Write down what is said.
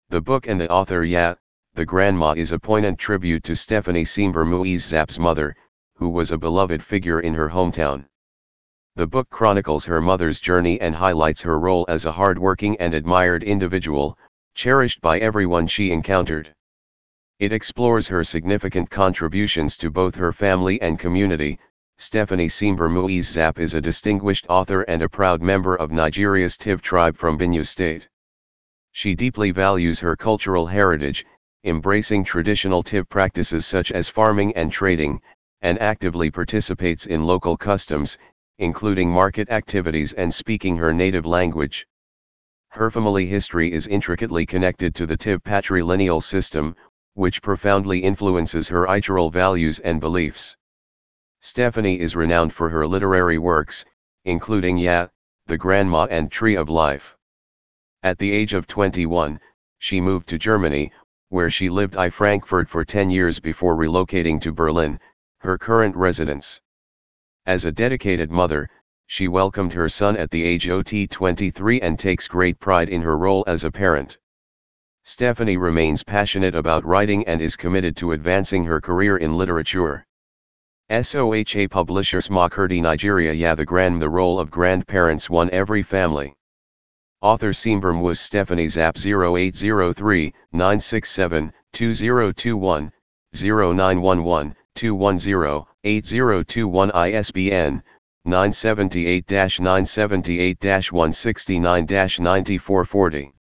The book and the author the grandma is a poignant tribute to Stephanie Seember Muiz Zap's mother, who was a beloved figure in her hometown. The book chronicles her mother's journey and highlights her role as a hard-working and admired individual, cherished by everyone she encountered. It explores her significant contributions to both her family and community. Stephanie Seember Muiz Zap is a distinguished author and a proud member of Nigeria's Tiv tribe from Benue State. She deeply values her cultural heritage, embracing traditional Tiv practices such as farming and trading, and actively participates in local customs, including market activities and speaking her native language. Her family history is intricately connected to the Tiv patrilineal system, which profoundly influences her cultural values and beliefs. Stephanie is renowned for her literary works, including The Grandma and Tree of Life. At the age of 21, she moved to Germany, where she lived in Frankfurt for 10 years before relocating to Berlin, her current residence. As a dedicated mother, she welcomed her son at the age of 23 and takes great pride in her role as a parent. Stephanie remains passionate about writing and is committed to advancing her career in literature. Soha Publishers Makurdi Nigeria the role of grandparents won every family. Author Seember was Stephanie Zap 0803-967-2021, 0911-210-8021 ISBN, 978-978-169-9440.